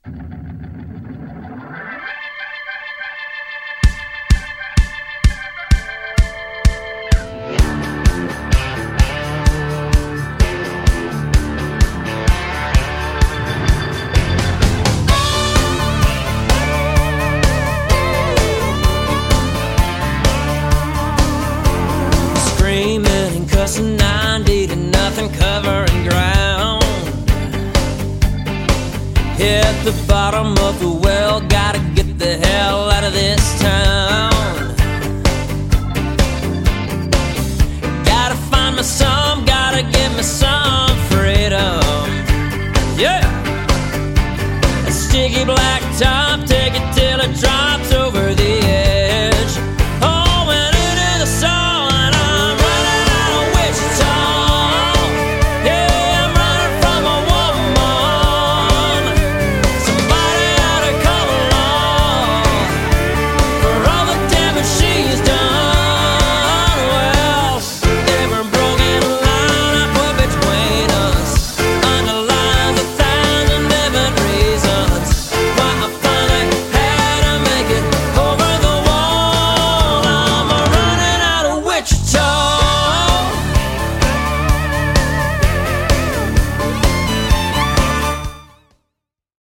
Screaming and cussing 90 to nothing, covering ground. Hit the bottom of the well, gotta get the hell out of this town. Gotta find me some, gotta get me some freedom. Yeah! A sticky black top, take it till it drops over